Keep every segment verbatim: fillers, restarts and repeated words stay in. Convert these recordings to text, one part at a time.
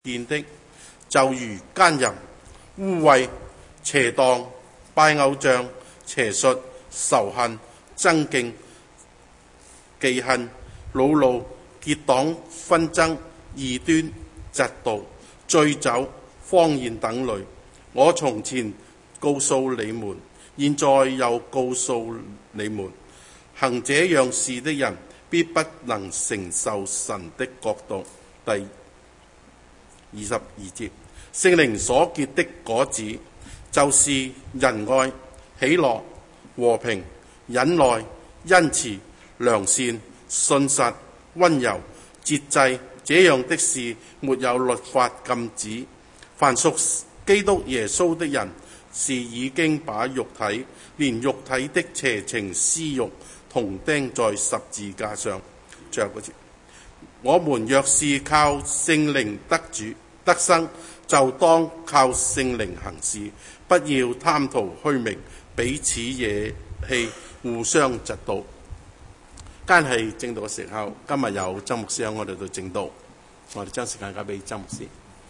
見的，就如奸淫、污穢、邪蕩、拜偶像、邪術、仇恨、爭競、忌恨、惱怒、結黨、紛爭、異端、嫉妒、醉酒、荒宴等類。我從前告訴你們，現在又告訴你們，行這樣事的人必不能承受神的國度。第二十二節，聖靈所結的果子，就是仁愛、喜樂、和平、忍耐、恩慈、良善、信實、溫柔、節制。這樣的事沒有律法禁止。凡屬基督耶穌的人，是已經把肉體連肉體的邪情私慾同釘在十字架上。最後嗰節，我們若是靠聖靈得主得生，就當靠聖靈行事，不要貪圖虛名，彼此惹氣，互相嫉妒。間係正道嘅時候，今日有曾牧師喺我哋度正道，我哋將時間交俾曾牧師。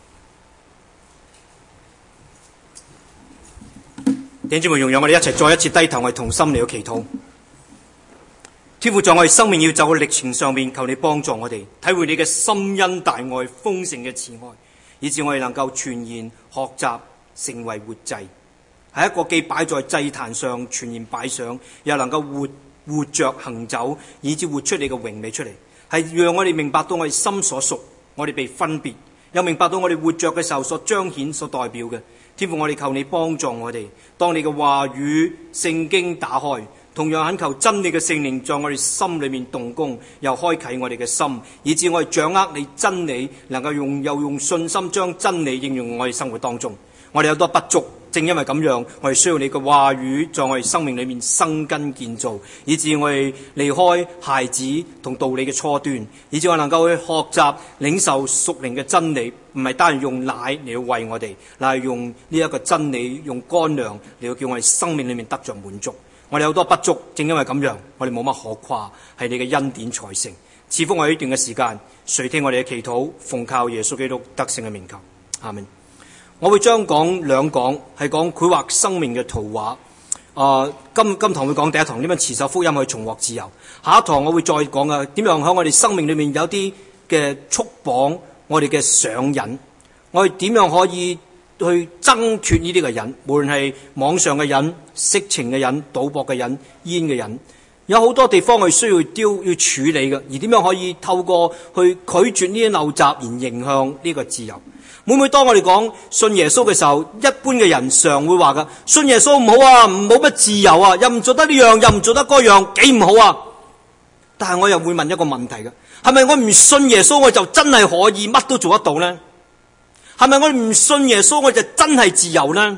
弟兄姊妹，容讓我哋一齊再一次低頭，我哋同心嚟到祈禱。天父，在我哋生命要走嘅歷程上面，求你幫助我哋體會你嘅深恩大愛、豐盛嘅慈愛，以致我哋能夠全然學習成為活祭，係一個既擺在祭壇上全然擺上，又能夠活活着行走，以致活出你嘅榮美出嚟，係讓我哋明白到我哋心所屬，我哋被分別，又明白到我哋活着嘅時候所彰顯、所代表嘅。天父，我哋求你幫助我哋，當你嘅話語聖經打開，同樣懇求真理嘅聖靈在我哋心裏面動工，又開啟我哋嘅心，以致我哋掌握你真理，能夠用又用信心將真理應用我哋生活當中。我哋有多不足，正因為咁樣，我哋需要你嘅話語在我哋生命裏面生根建造，以致我哋離開孩子同道理嘅初端，以致我能夠去學習領受屬靈嘅真理，唔係單係用奶嚟到餵我哋，乃係用呢一個真理，用乾糧嚟到叫我哋生命裏面得着滿足。我哋有多不足，正因為咁樣，我哋冇乜可誇，係你嘅恩典才成。賜福我哋呢段嘅時間，垂聽我哋嘅祈禱，奉靠耶穌基督得勝嘅名求，阿們。我會將講兩講，係講繪畫生命嘅圖畫。啊、呃，今今堂會講第一堂點樣持守福音去重獲自由。下一堂我會再講啊，點樣喺我哋生命裏面有啲嘅束綁，我哋嘅上癮，我哋點樣可以去掙脫呢啲嘅癮，無論係網上嘅癮、色情嘅癮、賭博嘅癮、煙嘅癮，有好多地方我哋需要丟要處理嘅。而點樣可以透過去拒絕呢啲陋習，而迎向呢個自由？每每當我哋講信耶穌嘅時候，一般嘅人常會話噶，信耶穌唔好啊，冇乜自由啊，又唔做得呢樣，又唔做得嗰樣，幾唔好啊！但係我又會問一個問題嘅，係咪我唔信耶穌我就真係可以乜都做得到呢？係咪我唔信耶穌我就真係自由呢？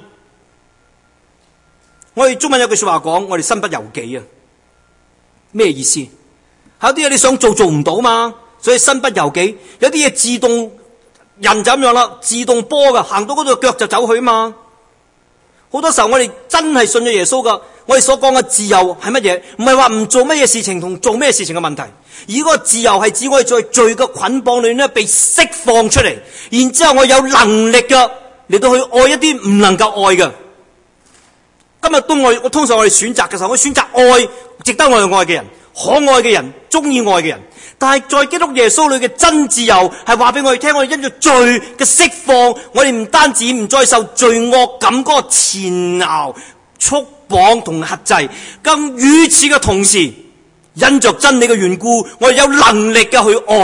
我哋中文有句說話講，我哋身不由己啊，咩意思？有啲嘢你想做做唔到嘛，所以身不由己。有啲嘢自動。人就咁樣啦，自動波噶，行到嗰度腳就走去嘛。好多時候我哋真係信咗耶穌噶，我哋所講嘅自由係乜嘢？唔係話唔做乜嘢事情同做咩事情嘅問題，而嗰個自由係指我哋在罪嘅捆綁裏面咧被釋放出嚟，然之後我有能力噶嚟到去愛一啲唔能夠愛嘅。今日當我我通常我哋選擇嘅時候，我選擇愛值得我哋愛嘅人，可愛嘅人，中意愛嘅人。但係在基督耶穌裏嘅真自由係話俾我哋聽，我哋因着罪嘅釋放，我哋唔單止唔再受罪惡感嗰個纏繞、束綁同轄制，更與此嘅同時，因着真理嘅緣故，我哋有能力嘅去愛。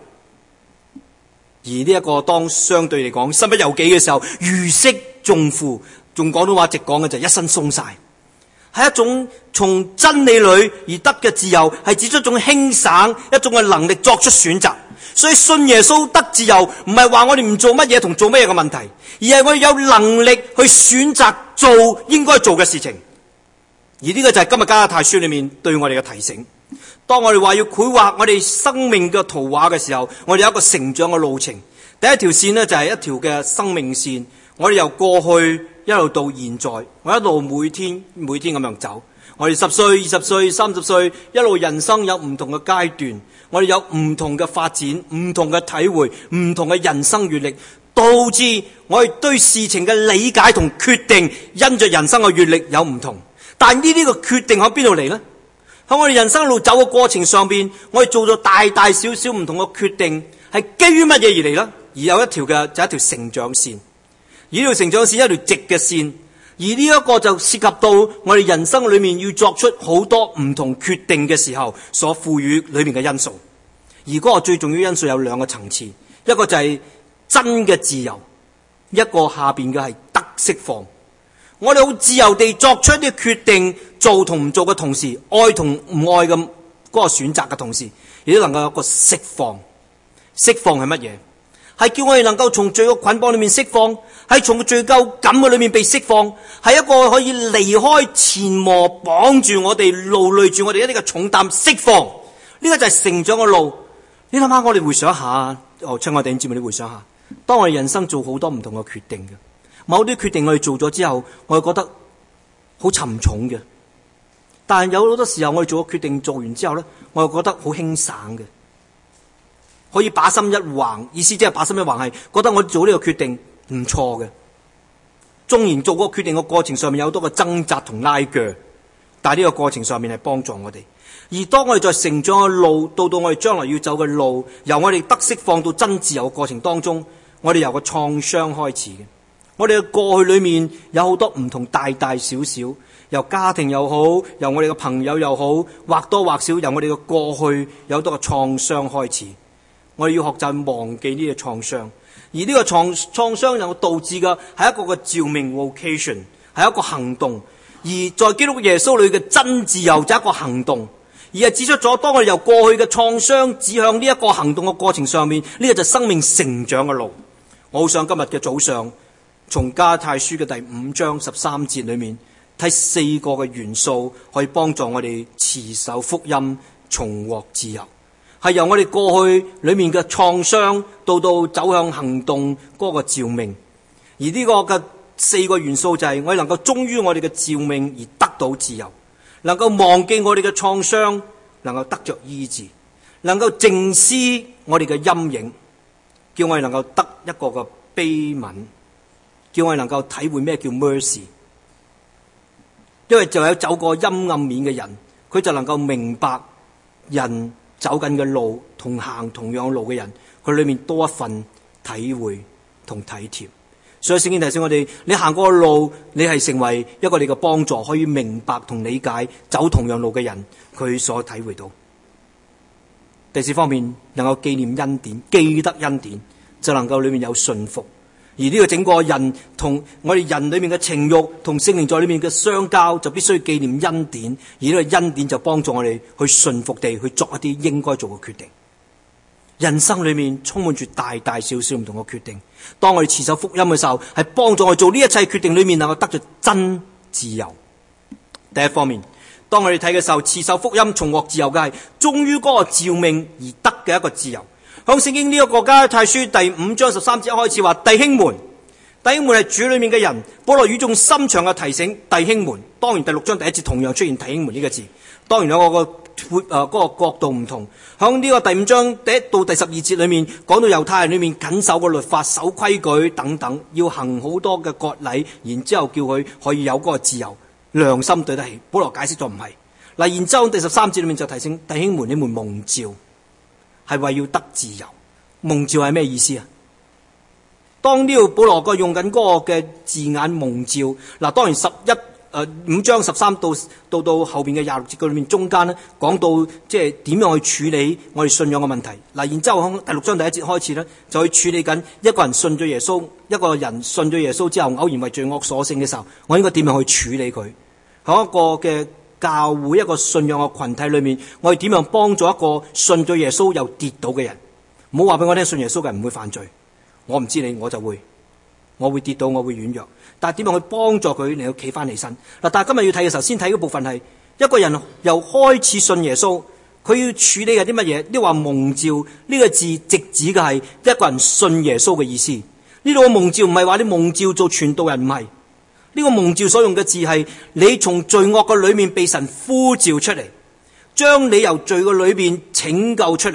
而呢一個當相對嚟講身不由己嘅時候，如釋重負，仲廣東話直講嘅就係一身鬆晒。係一種從真理裏而得嘅自由，係指出一種輕省，一種嘅能力作出選擇。所以信耶穌得自由，唔係話我哋唔做乜嘢同做乜嘢嘅問題，而係我哋有能力去選擇做應該做嘅事情。而呢個就係今日加拉太書裏面對我哋嘅提醒。當我哋話要繪畫我哋生命嘅圖畫嘅時候，我哋有一個成長嘅路程。第一條線呢，就係一條嘅生命線，我哋由過去一路到現在，我一路每天每天咁樣走。我哋十歲、二十歲、三十歲，一路人生有唔同嘅階段，我哋有唔同嘅發展、唔同嘅體會、唔同嘅人生閱歷。 導致我哋對事情嘅理解同決定，因着人生嘅閱歷有唔同。但呢啲個決定喺邊度嚟呢？喺我哋人生路走嘅過程上邊，我哋做咗大大小小唔同嘅決定，係基於乜嘢而嚟呢？而有一條嘅就係一條成長線，而呢條成長線一條直嘅線，而呢一個就涉及到我哋人生裏面要作出好多唔同決定嘅時候所賦予裏面嘅因素。而嗰個最重要因素有兩個層次，一個就係真嘅自由，一個下邊嘅係得釋放。我哋好自由地作出一啲決定，做同唔做嘅同時，愛同唔愛嘅嗰個選擇嘅同時，亦都能夠有一個釋放。釋放係乜嘢？係叫我哋能夠從罪嘅捆綁裏面釋放，係從罪疚感嘅裏面被釋放，係一個可以離開纏磨綁住我哋、勞累住我哋一啲嘅重擔釋放。呢個就係成長嘅路。你諗下，我哋回想下，哦，親愛弟兄姊妹，你回想下，當我哋人生做好多唔同嘅決定嘅，某啲決定我哋做咗之後，我哋覺得好沉重嘅，但係有好多時候我哋做個決定做完之後咧，我哋覺得好輕省嘅，可以把心一橫，意思即係把心一橫係覺得我做呢個決定唔錯嘅。縱然做嗰個決定嘅過程上面有好多嘅掙扎同拉鋸，但係呢個過程上面係幫助我哋。而當我哋在成長嘅路，到到我哋將來要走嘅路，由我哋得釋放到真自由嘅過程當中，我哋由個創傷開始嘅。我哋嘅過去裏面有好多唔同大大小小，由家庭又好，由我哋嘅朋友又好，或多或少由我哋嘅過去有好多嘅創傷開始。我哋要學習忘記呢個創傷，而呢個創創傷能夠導致嘅係一個嘅召命 vocation， 係一個行動。而在基督耶穌裏嘅真自由就係一個行動。而係指出咗，當我哋由過去嘅創傷指向呢一個行動嘅過程上面，呢個就係生命成長嘅路。我好想今日嘅早上，從加拉太書嘅第五章十三節裏面睇四個嘅元素，可以幫助我哋持守福音，重獲自由。係由我哋過去裏面嘅創傷，到到走向行動嗰個召命。而呢個嘅四個元素就係我哋能夠忠於我哋嘅召命而得到自由。能夠忘記我哋嘅創傷，能夠得着醫治，能夠靜思我哋嘅陰影，叫我哋能夠得一個嘅悲憫，叫我哋能夠體會咩叫 mercy。因為就有走過陰暗面嘅人，佢就能夠明白人走緊嘅路同行同樣路嘅人，佢裏面多一份體會同體貼。所以聖經提醒我哋，你行過嘅路，你係成為一個你嘅幫助，可以明白同理解走同樣路嘅人，佢所體會到。第四方面，能夠紀念恩典，記得恩典，就能夠裏面有順服。而呢個整個人同我哋人裏面嘅情慾同聖靈在裏面嘅相交，就必須紀念恩典。而呢個恩典就幫助我哋去順服地去作一啲應該做嘅決定。人生裏面充滿住大大小小唔同嘅決定，當我哋持守福音嘅時候，係幫助我哋做呢一切決定裏面能夠得着真自由。第一方面，當我哋睇嘅時候，持守福音重獲自由嘅係忠於嗰個召命而得嘅一個自由。響聖經呢個加拉太書第五章十三節開始話，弟兄們，弟兄們係主裏面嘅人，保羅語重心長嘅提醒弟兄們。當然第六章第一節同樣出現弟兄們呢個字，當然有個誒嗰個角度唔同。響呢個第五章第一到第十二節裏面講到猶太人裏面謹守個律法、守規矩等等，要行好多嘅割禮，然之後叫佢可以有嗰個自由，良心對得起。保羅解釋咗唔係嗱，然之後第十三節裏面就提醒弟兄們，你們蒙召係為要得自由。蒙召係咩意思啊？當呢度保羅個用緊嗰個嘅字眼蒙召，嗱，當然十一誒五章十三到到到後邊嘅廿六節嘅裏面中間咧，講到即係點樣去處理我哋信仰嘅問題。嗱，然之後喺第六章第一節開始咧，就去處理緊一個人信咗耶穌，一個人信咗耶穌之後偶然為罪惡所勝嘅時候，我應該點樣去處理佢？喺一個嘅教會一個信仰嘅群體裏面，我哋點樣幫助一個信咗耶穌又跌倒嘅人？唔好話俾我聽，信耶穌嘅人唔會犯罪。我唔知你，我就會，我會跌倒，我會軟弱。但係點樣去幫助佢嚟到企翻起身？嗱，但係今日要睇嘅時候，先睇嗰部分係一個人由開始信耶穌，佢要處理嘅啲乜嘢？呢話蒙召呢個字直指嘅係一個人信耶穌嘅意思。呢度嘅蒙召唔係話你蒙召做傳道人，唔係。呢個蒙召所用嘅字係你從罪惡嘅裏面被神呼召出嚟，將你由罪嘅裏面拯救出嚟，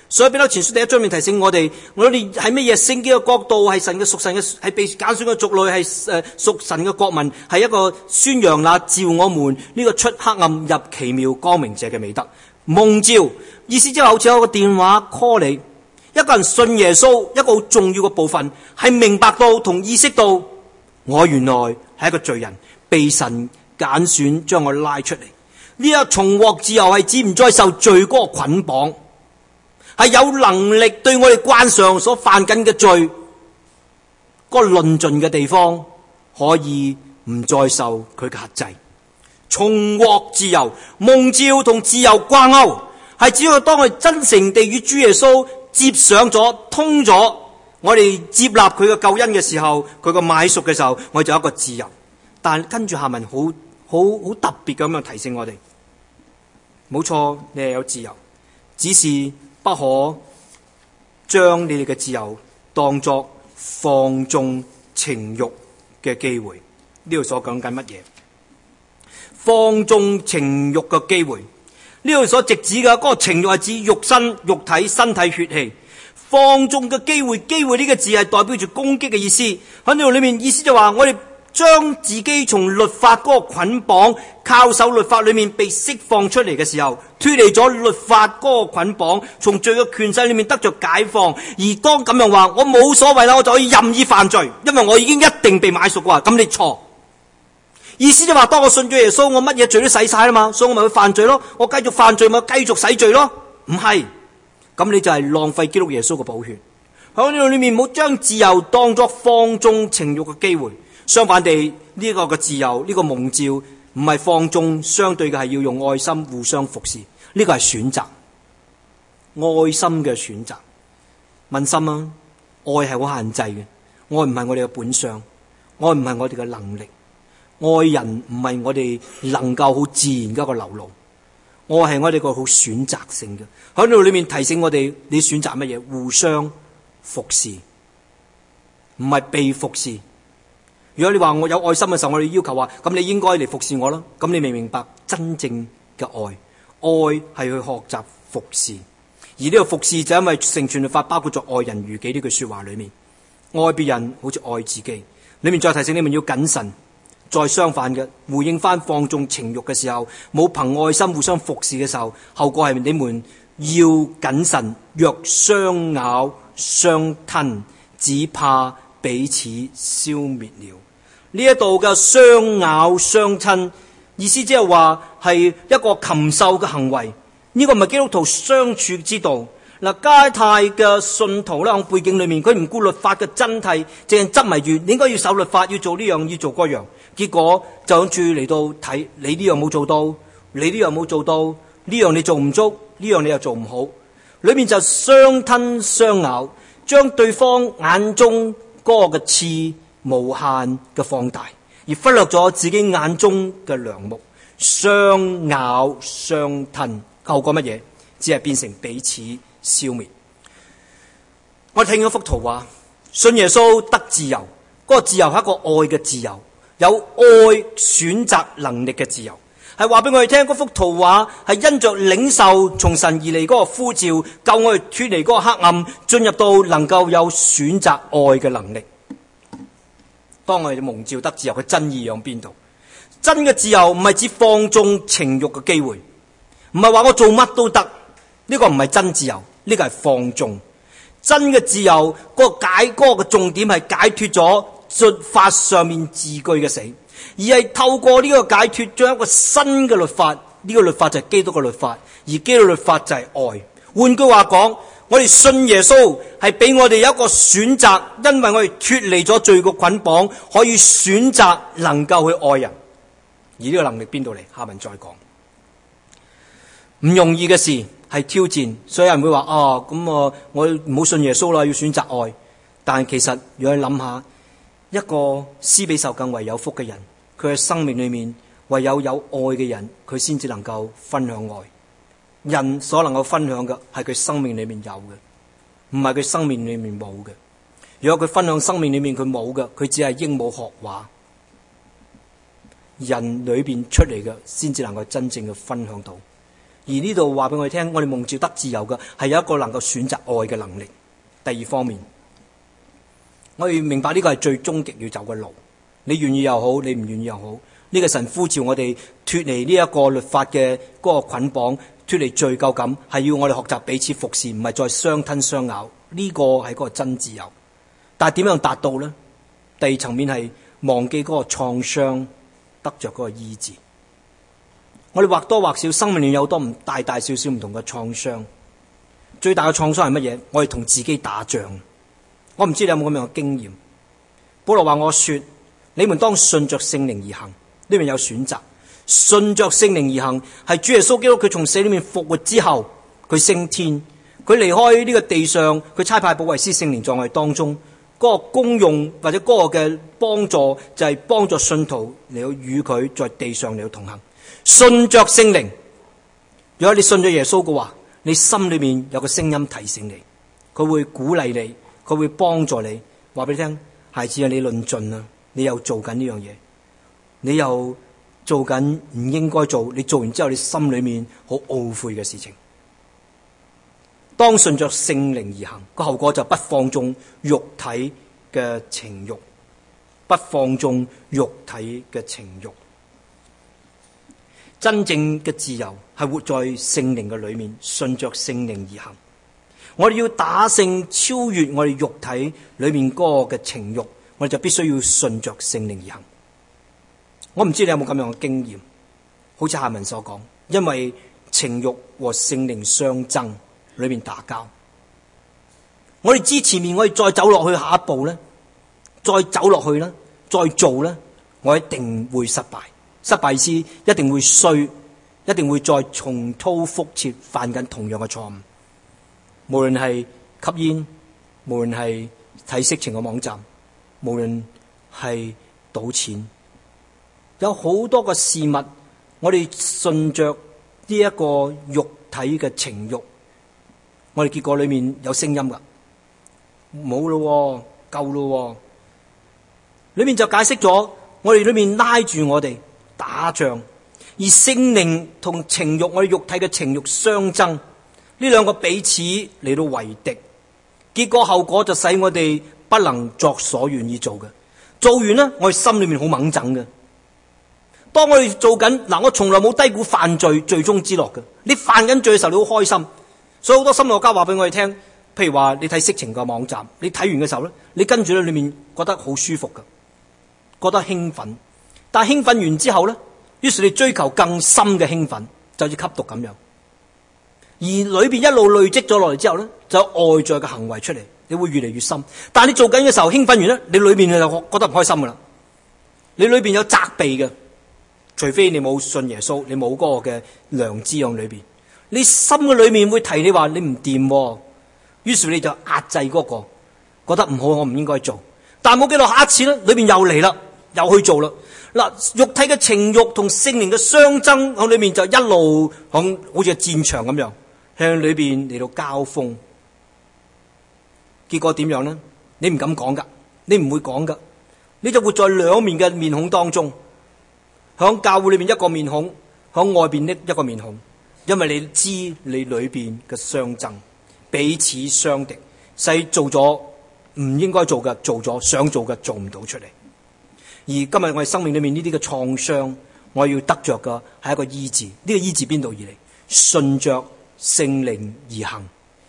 所以彼得前書第一章面提醒我哋，我哋係乜嘢聖潔嘅國度，係神嘅屬神嘅，係被揀選嘅族類，係誒屬神嘅國民，係一個宣揚那召我們呢個出黑暗入奇妙光明者嘅美德。蒙召意思即係好似有個電話 call 你，一個人信耶穌，一個好重要嘅部分係明白到同意識到，我原來係一個罪人，被神揀選將我拉出嚟。呢一重獲自由係指唔再受罪嗰個捆綁，係有能力對我哋慣常所犯緊嘅罪嗰個論盡嘅地方，可以唔再受佢嘅轄制。重獲自由，蒙召同自由掛鈎，係只要當我哋真誠地與主耶穌接上咗、通咗，我哋接納佢嘅救恩嘅時候，佢嘅買贖嘅時候，我哋就有一個自由。但跟住下文好好好特別咁樣提醒我哋，冇錯，你係有自由，只是不可將你哋嘅自由當作放縱情慾嘅機會。呢度所講緊乜嘢？放縱情慾嘅機會，呢度所直指嘅嗰個情慾係指肉身、肉體、身體、血氣。放縱嘅機會，機會呢個字係代表住攻擊嘅意思。喺呢度裏面意思就話，我哋將自己從律法嗰個捆綁、靠守律法裏面被釋放出嚟嘅時候，脫離咗律法嗰個捆綁，從罪嘅權勢裏面得着解放。而當咁樣話，我冇所謂啦，我就可以任意犯罪，因為我已經一定被買贖嘅話，咁你錯。意思就話，當我信咗耶穌，我乜嘢罪都洗晒啦嘛，所以我咪去犯罪咯，我繼續犯罪咪繼續洗罪咯。唔係，咁你就係浪費基督耶穌嘅寶血。喺呢度裏面，唔好將自由當作放縱情慾嘅機會。相反地，呢個嘅自由，呢個蒙召唔係放縱，相對嘅係要用愛心互相服侍。呢個係選擇，愛心嘅選擇。問心啊，愛係好限制嘅，愛唔係我哋嘅本相，愛唔係我哋嘅能力。愛人唔係我哋能夠好自然嘅一個流露，愛係我哋個好選擇性嘅。喺呢度裏面提醒我哋，你選擇乜嘢？互相服侍，唔係被服侍。如果你話我有愛心嘅時候，我哋要求話，咁你應該嚟服侍我啦。咁你明唔明白真正嘅愛？愛係去學習服侍，而呢個服侍就因為成全律法包括咗愛人如己呢句說話裏面，愛別人好似愛自己。裏面再提醒你們要謹慎。再相反嘅，回應翻放縱情慾嘅時候，冇憑愛心互相服侍嘅時候，後果係你們要謹慎，若相咬相吞，只怕彼此消滅了。呢一度嘅相咬相吞，意思即係話係一個禽獸嘅行為，呢、這個唔係基督徒相處之道。嗱，加太嘅信徒咧，喺背景裏面，佢唔顧律法嘅真諦，淨係執迷住你應該要守律法，要做呢樣，要做嗰樣。結果就住嚟到睇你呢樣冇做到，你呢樣冇做到，呢樣你做唔足，呢樣你又做唔好。裏面就相吞相咬，將對方眼中嗰個嘅刺無限嘅放大，而忽略咗自己眼中嘅梁木。相咬相吞，後果乜嘢？只係變成彼此消滅。我聽咗幅圖畫，信耶穌得自由，嗰個自由係一個愛嘅自由，有愛選擇能力嘅自由，係話俾我哋聽，嗰幅圖畫係因着領受從神而嚟嗰個呼召，救我哋脫離嗰個黑暗，進入到能夠有選擇愛嘅能力。當我哋蒙召得自由嘅真意喺邊度？真嘅自由唔係指放縱情慾嘅機會，唔係話我做乜都得，呢個唔係真自由，呢個係放縱。真嘅自由嗰個解嗰個嘅重點係解脫咗律法上面字句嘅死，而係透過呢個解脫將一個新嘅律法，呢個律法就係基督嘅律法，而基督律法就係愛。換句話講，我哋信耶穌係俾我哋有一個選擇，因為我哋脫離咗罪嘅捆綁，可以選擇能夠去愛人。而呢個能力邊度嚟？下文再講。唔容易嘅事係挑戰，所以有人會話啊，咁啊，我唔好信耶穌啦，要選擇愛。但其實如果你諗下，一個施比受更為有福嘅人，佢嘅生命裏面唯有有愛嘅人，佢先至能夠分享愛。人所能夠分享嘅係佢生命裏面有嘅，唔係佢生命裏面冇嘅。如果佢分享生命裏面佢冇嘅，佢只係鸚鵡學話。人裏邊出嚟嘅先至能夠真正嘅分享到。 而呢度話俾我哋聽，我哋蒙召得自由嘅係有一個能夠選擇愛嘅能力。第二方面，我哋明白呢個係最終極要走嘅路。你願意又好，你唔願意又好，呢個神呼召我哋脫離呢一個律法嘅嗰個捆綁，脫離罪疚感，係要我哋學習彼此服侍，唔係再相吞相咬。呢個係嗰個真自由。但係點樣達到呢？第二層面係忘記嗰個創傷，得着嗰個醫治。我哋或多或少生命裏有好多唔大大小小唔同嘅創傷。最大嘅創傷係乜嘢？我哋同自己打仗。我唔知你有冇咁樣嘅經驗。保羅話我說，你們當順着聖靈而行。呢邊有選擇，順着聖靈而行，係主耶穌基督佢從死裏面復活之後，佢升天，佢離開呢個地上，佢差派保惠師聖靈在我哋當中。嗰個功用或者嗰個嘅幫助就係幫助信徒嚟到與佢在地上嚟到同行。順着聖靈，如果你信咗耶穌嘅話，你心裏面有個聲音提醒你，佢會鼓勵你，佢會幫助你，話俾你聽，孩子啊，你論盡啦，你又做緊呢樣嘢，你又做緊唔應該做，你做完之後你心裏面好懊悔嘅事情。當順着聖靈而行，個後果就不放縱肉體嘅情慾，不放縱肉體嘅情慾。真正嘅自由係活在聖靈嘅裏面，順着聖靈而行。我哋要打勝超越我哋肉體裏面嗰個嘅情慾，我哋就必須要順着聖靈而行。我唔知你有冇咁樣嘅經驗，好似下文所講，因為情慾和聖靈相爭，裏面打交。我哋知前面我哋再走落去下一步咧，再走落去咧，再做咧，我一定會失敗。失敗意思一定會衰，一定會再重蹈覆轍，犯緊同樣嘅錯誤。無論係吸煙，無論係睇色情嘅網站，無論係賭錢，有好多個事物，我哋順着呢一個肉體嘅情慾，我哋結果裏面有聲音噶，冇咯，夠咯，裏面就解釋咗，我哋裏面拉住我哋打仗，而聖靈同情慾，我哋肉體嘅情慾相爭，呢兩個彼此嚟到為敵，結果後果就使我哋不能作所願意做嘅。做完呢，我哋心裏面好猛憎嘅。當我哋做緊嗱，我從來冇低估犯罪最終之樂嘅。你犯緊罪嘅時候，你好開心。所以好多心理學家話俾我哋聽，譬如話你睇色情嘅網站，你睇完嘅時候咧，你跟住咧裏面覺得好舒服嘅，覺得興奮。但係興奮完之後咧，於是你追求更深嘅興奮，就好似吸毒咁樣。而裏邊一路累積咗落嚟之後咧，就有外在嘅行為出嚟，你會越嚟越深。但係你做緊嘅時候興奮完咧，你裏邊就覺得唔開心噶啦。你裏邊有責備嘅，除非你冇信耶穌，你冇嗰個嘅良知喺裏邊。你心嘅裏面會提你話你唔掂，於是你就壓制嗰個，覺得唔好，我唔應該做。但係冇幾耐，下一次咧，裏邊又嚟啦，又去做啦。嗱，肉體嘅情慾同聖靈嘅相爭喺裏面就一路響好似戰場咁樣向裏邊嚟到交鋒。結果點樣呢？你唔敢講噶，你唔會講噶，你就活在兩面嘅面孔當中，響教會裏面一個面孔，響外邊呢一個面孔。因為你知你裏邊嘅相爭，彼此相敵，使做咗唔應該做嘅做咗，想做嘅做唔到出嚟。而今日我哋生命裏面呢啲嘅創傷，我要得着嘅係一個醫治。呢、這個醫治邊度而嚟？順着聖靈而行。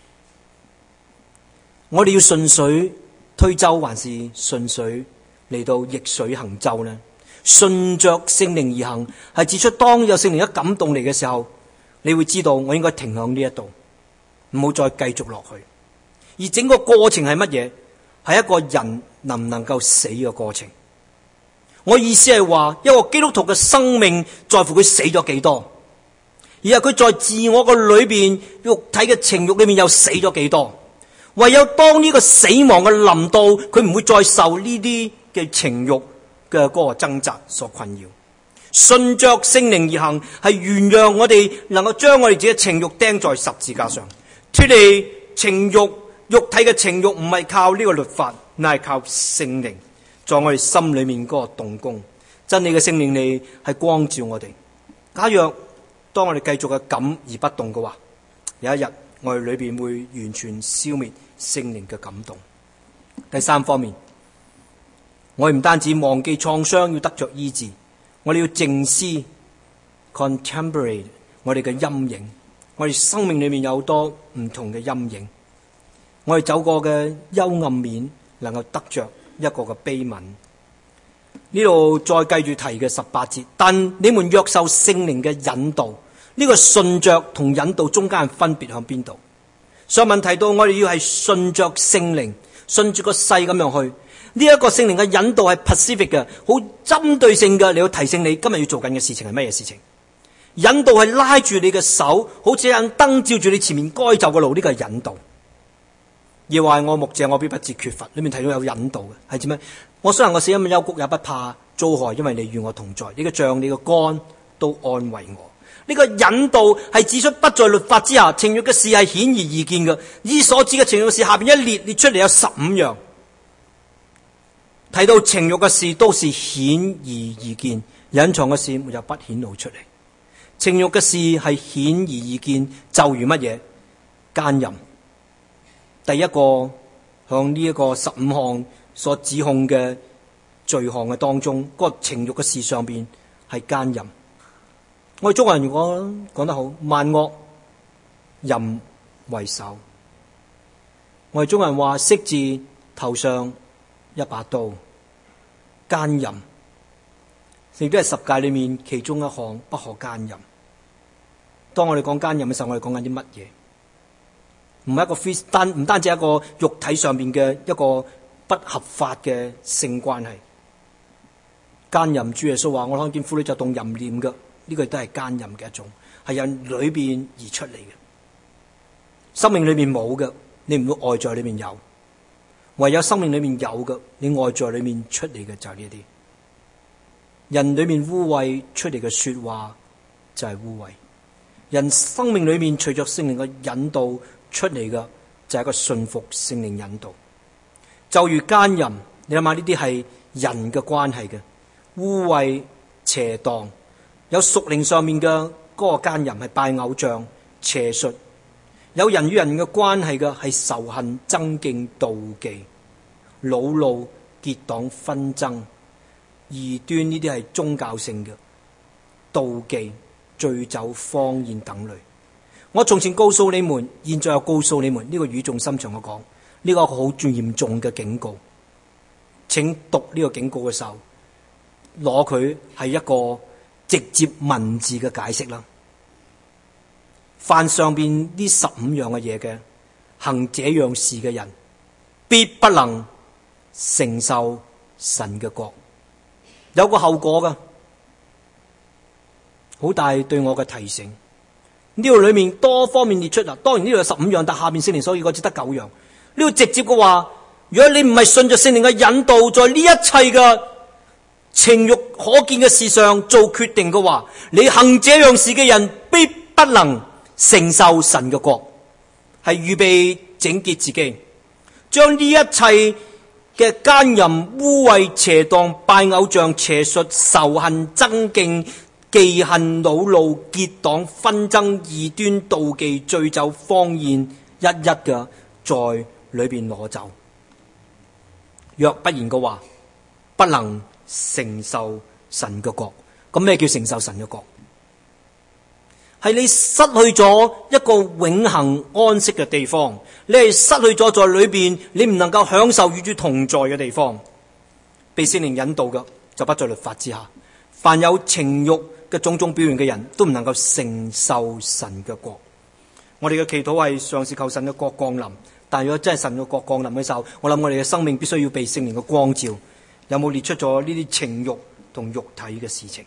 我哋要順水推舟，還是順水嚟到逆水行舟呢？順着聖靈而行，係指出當有聖靈一感動嚟嘅時候，你會知道我應該停響呢一度，唔好再繼續落去。而整個過程係乜嘢？係一個人能唔能夠死嘅過程。我意思係話，一個基督徒嘅生命在乎佢死咗幾多，而係佢在自我嘅裏邊肉體嘅情慾裏面又死咗幾多。唯有當呢個死亡嘅臨到，佢唔會再受呢啲嘅情慾嘅嗰個掙扎所困擾。順着聖靈而行，係原諒我哋能夠將我哋自己嘅情慾釘在十字架上，脫離情慾，肉體嘅情慾唔係靠呢個律法，乃係靠聖靈在我哋心裏面嗰個動工。真理嘅聖靈嚟係光照我哋。假若當我哋繼續嘅感而不動嘅話，有一日我哋裏邊會完全消滅聖靈嘅感動。第三方面，我哋唔單止忘記創傷要得着醫治，我哋要靜思 contemplate 我哋嘅陰影。我哋生命裏面有好多唔同嘅陰影，我哋走過嘅幽暗面能夠得着一個嘅悲憫。呢度再繼續提嘅十八節，但你們若受聖靈嘅引導，呢、這個順着同引導中間嘅分別喺邊度？上文提到我哋要係順着聖靈，順住個勢咁樣去。呢、這、一個聖靈嘅引導係 pacific 嘅，好針對性嘅，你要提醒你今日要做緊嘅事情係乜嘢事情。引導係拉住你嘅手，好似盞燈照住你前面該走嘅路，呢、這個係引導。要話我牧者，我必不致缺乏。裏面提到有引導嘅，係點咩？我雖然我死因幽谷，也不怕遭害，因為你與我同在。你嘅杖、你嘅竿都安慰我。呢、這個引導係指出不在律法之下，情欲嘅事係顯而易見嘅。以所指嘅情欲嘅事下邊一列列出嚟有十五樣，提到情欲嘅事都是顯而易見，隱藏嘅事沒有不顯露出嚟。情欲嘅事係顯而易見，就如乜嘢？奸淫。第一個向呢一個十五項所指控嘅罪項嘅當中，嗰、那個情欲嘅事上邊係奸淫。我哋中國人如果講得好，萬惡淫為首。我哋中國人話色字頭上一把刀，奸淫亦都係十誡裏面其中一項不可奸淫。當我哋講奸淫嘅時候，我哋講緊啲乜嘢？唔係一個 physical 單，唔單止係一個肉體上面嘅一個不合法嘅性關係。奸淫，主耶穌話：我看見婦女就動淫念嘅，呢、這個都係奸淫嘅一種，係由裏邊而出嚟嘅。生命裏面冇嘅，你唔會外在裏面有；唯有生命裏面有嘅，你外在裏面出嚟嘅就係呢啲。人裏面污穢出嚟嘅說話就係污穢。人生命裏面隨着聖靈嘅引導出嚟嘅就係一個順服聖靈引導。就如奸淫，你諗下呢啲係人嘅關係嘅污穢邪蕩，有屬靈上面嘅嗰個奸淫係拜偶像邪術，有人與人嘅關係嘅係仇恨爭競妒忌惱怒結黨紛爭異端，呢啲係宗教性嘅妒忌醉酒荒宴等類。我從前告訴你們，現在又告訴你們，呢、這個語重心長嘅講，呢、這個好嚴重嘅警告，請讀呢個警告嘅時候，攞佢係一個直接文字嘅解釋啦。犯上邊呢十五樣嘅嘢嘅，行這樣事嘅人，必不能承受神嘅國，有個後果噶。好大對我嘅提醒，呢度裏面多方面列出啦。當然呢度有十五樣，但下面聖靈所以我只得九樣。呢度直接嘅話，如果你唔係順着聖靈嘅引導，在呢一切嘅情欲可見嘅事上做決定嘅話，你行這樣事嘅人必不能承受神嘅國，係預備整潔自己，將呢一切嘅奸淫、污穢、邪蕩、拜偶像、邪術、仇恨、爭競、忌恨、惱怒、結黨、紛爭、異端、妒忌、醉酒、荒宴，一一嘅在裏邊攞走。若不然嘅話，不能承受神嘅國。咁咩叫承受神嘅國？係你失去咗一個永恆安息嘅地方，你係失去咗在裏邊你唔能夠享受與主同在嘅地方。被聖靈引導嘅就不在律法之下。凡有情欲嘅種種表現嘅人都唔能夠承受神嘅國。我哋嘅祈禱係嘗試求神嘅國降臨，但如果真係神嘅國降臨嘅時候，我諗我哋嘅生命必須要被聖靈嘅光照。有冇列出咗呢啲情欲同肉體嘅事情？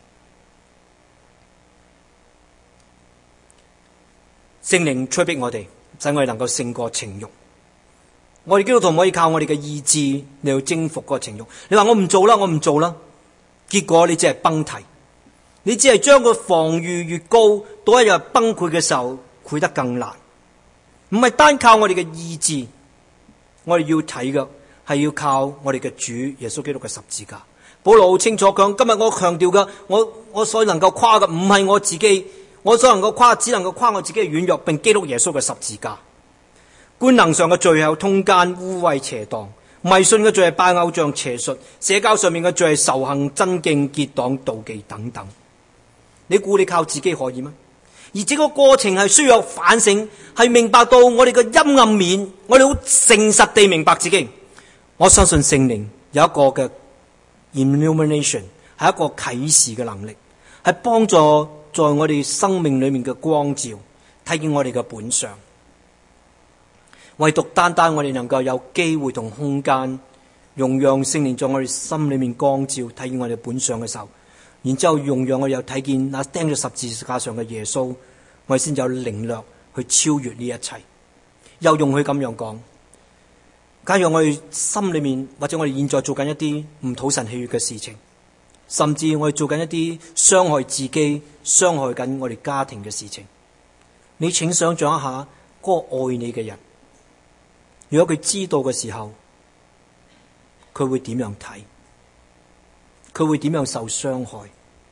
聖靈催逼我哋，使我哋能夠勝過情欲。我哋基督徒唔可以靠我哋嘅意志嚟去征服嗰個情欲。你話我唔做啦，我唔做啦，結果你只係崩堤，你只係將個防禦越高，到一日崩潰嘅時候，潰得更難。唔係單靠我哋嘅意志，我哋要睇嘅係要靠我哋嘅主耶穌基督嘅十字架。保羅好清楚講，今日我強調嘅，我我所能夠誇嘅唔係我自己， 我所能夠誇，只能夠誇我自己嘅軟弱，並基督耶穌嘅十字架。官能上嘅罪係有通姦、污穢、邪蕩；迷信嘅罪係拜偶像、邪術；社交上面嘅罪係仇恨、爭競、結黨、妒忌等等。你估你靠自己可以嗎？而這個過程係需要反省，係明白到我哋嘅陰暗面，我哋好誠實地明白自己。我相信聖靈有一個嘅 illumination， 係一個啟示嘅能力，係幫助在我哋生命裏面嘅光照，睇見我哋嘅本相。唯獨單單我哋能夠有機會同空間，容讓聖靈在我哋心裏面光照，睇見我哋本相嘅時候，然之後容讓我哋又睇見那釘咗十字架上嘅耶穌，我哋先有領略去超越呢一切。又用佢咁樣講，假如我哋心裏面或者我哋現在做緊一啲唔討神喜悅嘅事情，甚至我哋做緊一啲傷害自己、傷害緊我哋家庭嘅事情，你請想象一下嗰個愛你嘅人，如果佢知道嘅時候，佢會點樣睇？佢會點樣受傷害？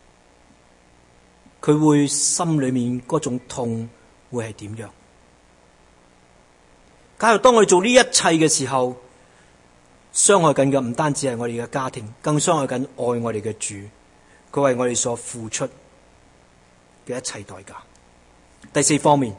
佢會心裏面嗰種痛會係點樣？假如當我哋做呢一切嘅時候，傷害緊嘅唔單止係我哋嘅家庭，更傷害緊愛我哋嘅主，佢為我哋所付出嘅一切代價。第四方面，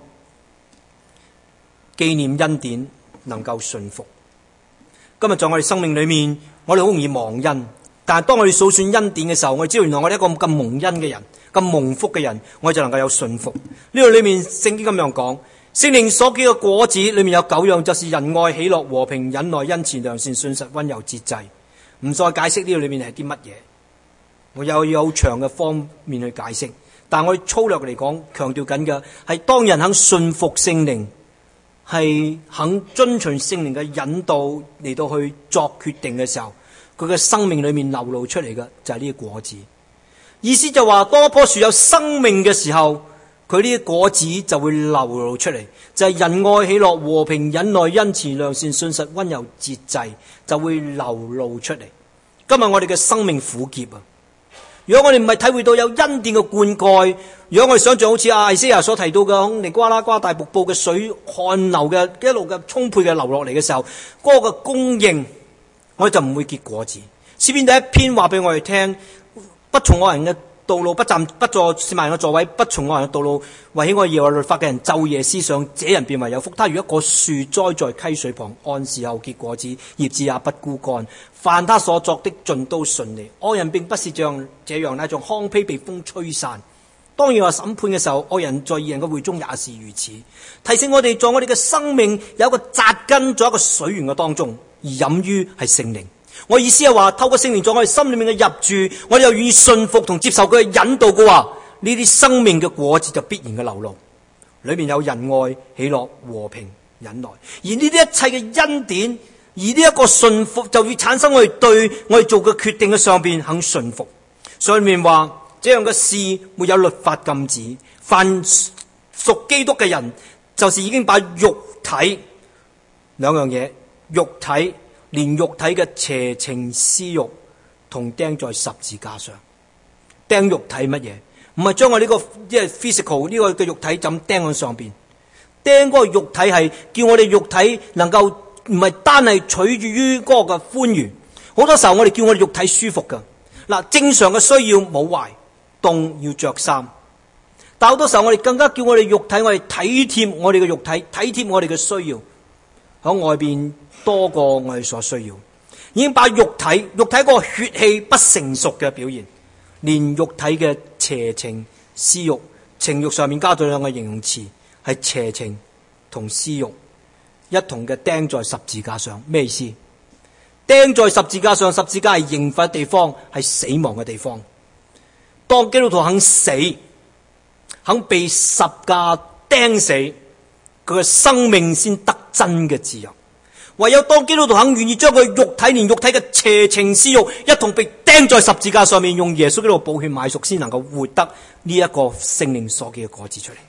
紀念恩典能夠順服。今日在我哋生命裏面，我哋好容易忘恩，但係當我哋數算恩典嘅時候，我哋知道原來我哋一個咁蒙恩嘅人，咁蒙福嘅人，我哋就能夠有順服。呢度裏面聖經咁樣講，聖靈所結嘅果子裏面有九樣，就是仁愛、喜樂、和平、忍耐、恩慈、良善、信實、溫柔、節制。唔再解釋呢度裏面係啲乜嘢，我有有長嘅方面去解釋，但我粗略嚟講，強調緊嘅係當人肯順服聖靈，係肯遵循聖靈嘅引導嚟到去作決定嘅時候，佢嘅生命裏面流露出嚟嘅就係呢啲果子。意思就話，當一棵樹有生命嘅時候，佢呢啲果子就會流露出嚟，就係仁愛、喜樂、和平、忍耐、恩慈、良善、信實、溫柔、節制，就會流露出嚟。今日我哋嘅生命苦澀啊！如果我哋唔係體會到有恩典嘅灌溉，如果我哋想象好似阿以西亞所提到嘅尼瓜拉瓜大瀑布嘅水汗流嘅一路嘅充沛嘅流落嚟嘅時候，嗰、那個供應，我哋就唔會結果子。詩篇第一篇話俾我哋聽，不從惡人嘅道路，不站不坐褻慢人嘅座位，不從惡人嘅道路，為喜愛耶和華律法嘅人晝夜思想，這人便為有福。他如一棵樹栽在溪水旁，按時候結果子，葉子也不枯乾，凡他所作的盡都順利。惡人並不是這樣，這樣那像糠秕被風吹散。當然話審判嘅時候，惡人在義人嘅會中也是如此。提醒我哋，在我哋嘅生命有一個扎根在一個水源嘅當中，而飲於係聖靈。我意思係話，透過聖靈在我哋心裏面嘅入住，我哋又願意信服同接受佢嘅引導嘅話，呢啲生命嘅果子就必然嘅流露，裏面有仁愛、喜樂、和平、忍耐。而呢啲一切嘅恩典，而呢一個信服就會產生我哋對我哋做嘅決定嘅上邊肯信服。上面話這樣嘅事沒有律法禁止，凡屬基督嘅人，就是已經把肉體兩樣嘢，肉體。連肉體嘅邪情私欲同釘在十字架上。釘肉體乜嘢？唔係將我呢個即係 physical 呢個嘅肉體就咁釘喺上邊。釘嗰個肉體係叫我哋肉體能夠唔係單係取決於嗰個嘅歡愉。好多時候我哋叫我哋肉體舒服噶。嗱，正常嘅需要冇壞，凍要着衫。但好多時候我哋更加叫我哋肉體，我哋體貼我哋嘅肉體，體貼我哋嘅需要喺外邊。多過我哋所需要，已經把肉體、肉體嗰個血氣不成熟嘅表現，連肉體嘅邪情、私欲、情欲上面加咗兩個形容詞，係邪情同私欲一同嘅釘在十字架上。咩意思？釘在十字架上，十字架係刑罰嘅地方，係死亡嘅地方。當基督徒肯死，肯被十架釘死，佢嘅生命先得真嘅自由。唯有當基督徒肯願意將佢肉體連肉體嘅邪情私欲一同被釘在十字架上面，用耶穌基督寶血買贖，先能夠活得呢一個聖靈所結嘅果子出嚟。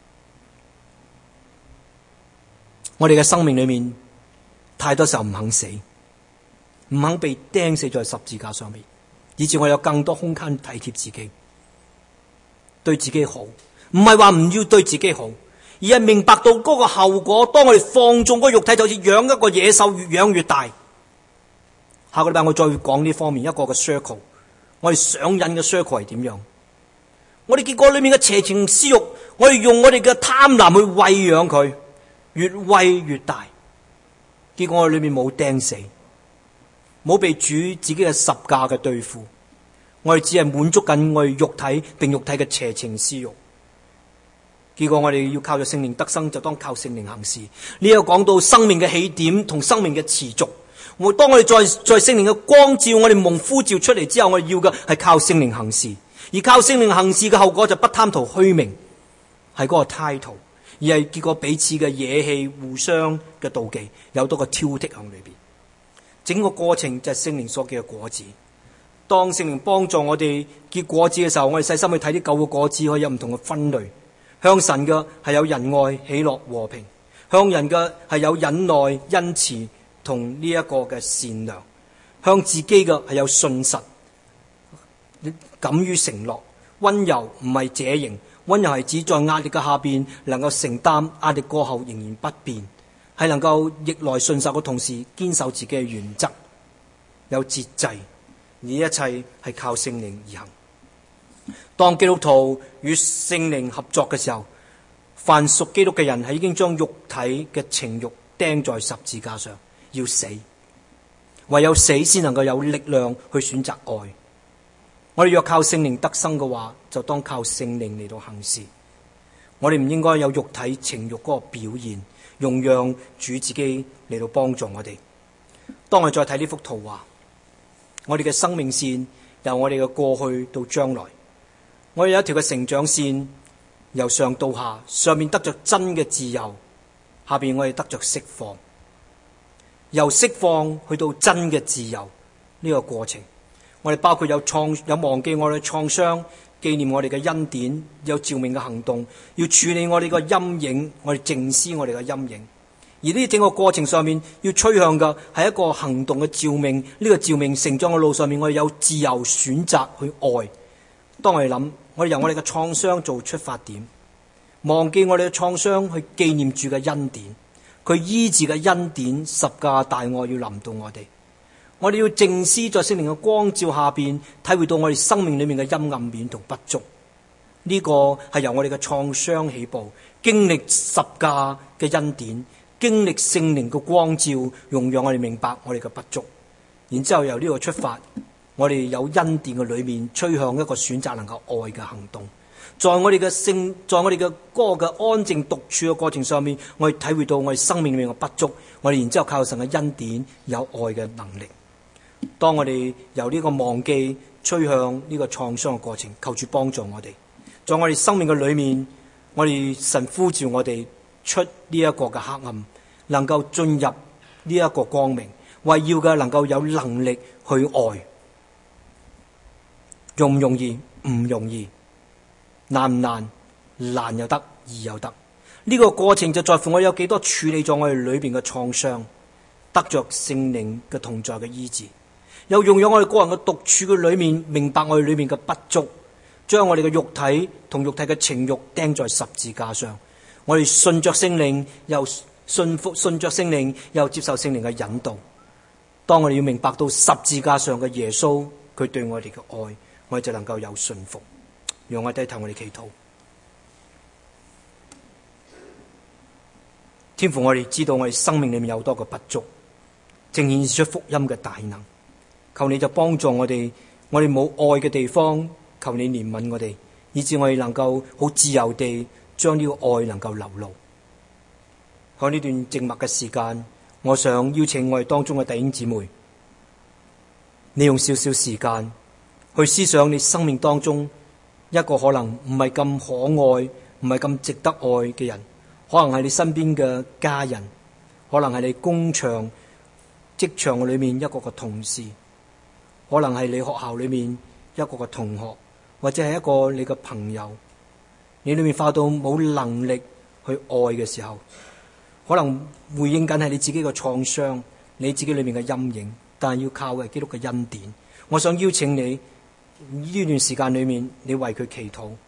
我哋嘅生命裏面太多時候唔肯死，唔肯被釘死在十字架上面，以致我有更多空間體貼自己，對自己好。 唔係話唔要對自己好，而係明白到嗰個後果。當我哋放縱嗰個肉體，就好似養一個野獸，越養越大。下個禮拜我再講呢方面一個嘅 circle， 我哋上癮嘅 circle 係點樣？我哋結果裏面嘅邪情私欲，我哋用我哋嘅貪婪去餵養佢，越餵越大。結果我哋裏面冇釘死，冇被主自己嘅十架嘅對付，我哋只係滿足緊我哋肉體並肉體嘅邪情私欲。結果我哋要靠着聖靈得生，就當靠聖靈行事。呢個講到生命嘅起點同生命嘅持續。我當我哋在在聖靈嘅光照，我哋蒙呼召出嚟之後，我哋要嘅係靠聖靈行事。而靠聖靈行事嘅後果就不貪圖虛名，係嗰個 title， 而係結果彼此嘅惹氣，互相嘅妒忌，有多個挑剔喺裏邊。整個過程就係聖靈所結嘅果子。當聖靈幫助我哋結果子嘅時候，我哋細心去睇啲舊嘅果子，可以有唔同嘅分類。向神嘅係有仁愛、喜樂、和平；向人嘅係有忍耐、恩慈同呢一個嘅善良；向自己嘅係有信實。敢於承諾，溫柔唔係這型，溫柔係指在壓力嘅下邊能夠承擔，壓力過後仍然不變，係能夠逆來順受嘅同時堅守自己嘅原則，有節制，而一切係靠聖靈而行。當基督徒與聖靈合作嘅時候，凡屬基督嘅人係已經將肉體嘅情慾釘在十字架上，要死，唯有死先能夠有力量去選擇愛。我哋若靠聖靈得生嘅話，就當靠聖靈嚟到行事。我哋唔應該有肉體情慾嗰個表現，容讓主自己嚟到幫助我哋。當我哋再睇呢幅圖畫，我哋嘅生命線由我哋嘅過去到將來，我哋有一條嘅成長線，由上到下，上面得着真嘅自由，下邊我哋得着釋放，由釋放去到真嘅自由呢個過程。我哋包括有創有忘記我哋嘅創傷，紀念我哋嘅恩典，有召命嘅行動，要處理我哋嘅陰影，我哋靜思我哋嘅陰影。而呢整個過程上面要趨向嘅係一個行動嘅召命。呢個召命成長嘅路上面，我哋有自由選擇去愛。當我哋諗，我哋由我哋嘅創傷做出發點，忘記我哋嘅創傷去紀念住嘅恩典，佢醫治嘅恩典，十架大愛要臨到我哋。我哋要靜思在聖靈嘅光照下邊，體會到我哋生命裏面嘅陰暗面同不足。呢、這個係由我哋嘅創傷起步，經歷十架嘅恩典，經歷聖靈嘅光照，容讓我哋明白我哋嘅不足。然之後由呢個出發，我哋有恩典嘅裏面，趨向一個選擇能夠愛嘅行動。在我哋嘅聖，在我哋嘅嗰個嘅安靜獨處嘅過程上面，我哋體會到我哋生命裏面嘅不足。我哋然之後靠神嘅恩典，有愛嘅能力。當我哋由呢個忘記趨向呢個創傷嘅過程，求主幫助我哋，在我哋生命嘅裏面，我哋神呼召我哋出呢一個嘅黑暗，能夠進入呢一個光明，為要嘅能夠有能力去愛。容唔容易？唔容易。難唔難？難又得，易又得。呢、這個過程就在乎我有幾多處理咗我哋裏邊嘅創傷，得着聖靈嘅同在嘅醫治。又用咗我哋個人嘅獨處嘅裏面，明白我哋裏面嘅不足，將我哋嘅肉體同肉體嘅情慾釘在十字架上。我哋順着聖靈，又順服順着聖靈，又接受聖靈嘅引導。當我哋要明白到十字架上嘅耶穌，佢對我哋嘅愛，我哋就能夠有順服。讓我低頭，我哋祈禱。天父，我哋知道我哋生命裏面有多個不足，正顯示出福音嘅大能。求你就幫助我哋，我哋冇愛嘅地方，求你憐憫我哋，以致我哋能夠好自由地將呢個愛能夠流露。喺呢段靜默嘅時間，我想邀請我哋當中嘅弟兄姊妹，你用少少時間去思想你生命當中一個可能唔係咁可愛、唔係咁值得愛嘅人，可能係你身邊嘅家人，可能係你工場、職場裏面一個個同事，可能係你學校裏面一個個同學，或者係一個你嘅朋友，你裏面化到冇能力去愛嘅時候，可能回應緊係你自己嘅創傷，你自己裏面嘅陰影，但係要靠嘅係基督嘅恩典。我想邀請你呢段時間裏面，你為佢祈禱。